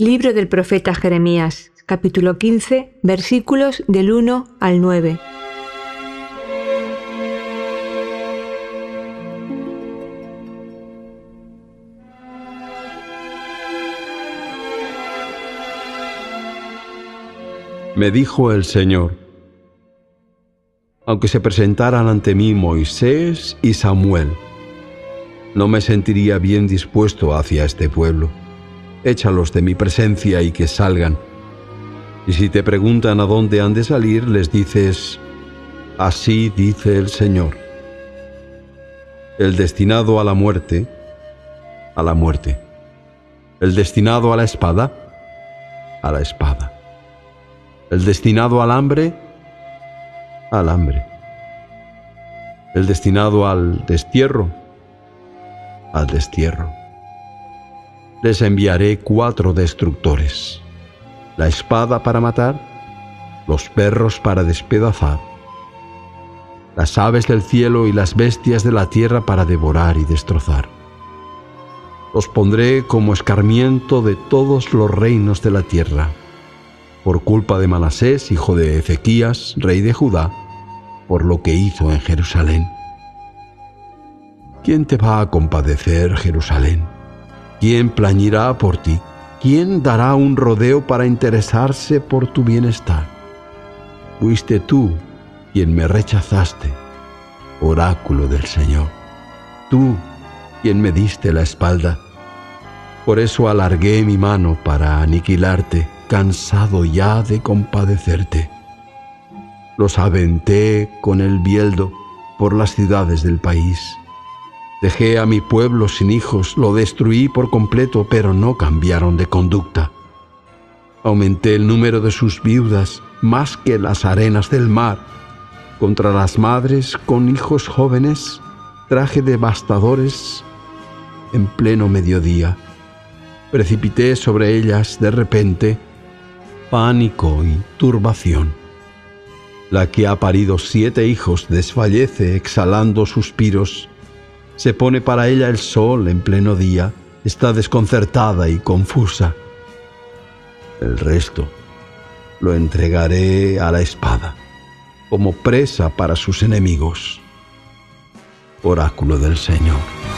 Libro del profeta Jeremías, capítulo 15, versículos del 1 al 9. Me dijo el Señor: aunque se presentaran ante mí Moisés y Samuel, no me sentiría bien dispuesto hacia este pueblo. Échalos de mi presencia y que salgan. Y si te preguntan a dónde han de salir, les dices: así dice el Señor. El destinado a la muerte, a la muerte. El destinado a la espada, a la espada. El destinado al hambre, al hambre. El destinado al destierro, al destierro. Les enviaré 4 destructores: la espada para matar, los perros para despedazar, las aves del cielo y las bestias de la tierra para devorar y destrozar. Los pondré como escarmiento de todos los reinos de la tierra, por culpa de Manasés, hijo de Ezequías, rey de Judá, por lo que hizo en Jerusalén. ¿Quién te va a compadecer, Jerusalén? ¿Quién plañirá por ti? ¿Quién dará un rodeo para interesarse por tu bienestar? Fuiste tú quien me rechazaste, oráculo del Señor. Tú quien me diste la espalda. Por eso alargué mi mano para aniquilarte, cansado ya de compadecerte. Los aventé con el bieldo por las ciudades del país. Dejé a mi pueblo sin hijos, lo destruí por completo, pero no cambiaron de conducta. Aumenté el número de sus viudas más que las arenas del mar. Contra las madres con hijos jóvenes traje devastadores en pleno mediodía. Precipité sobre ellas de repente pánico y turbación. La que ha parido 7 hijos desfallece exhalando suspiros. Se pone para ella el sol en pleno día, está desconcertada y confusa. El resto lo entregaré a la espada, como presa para sus enemigos. Oráculo del Señor.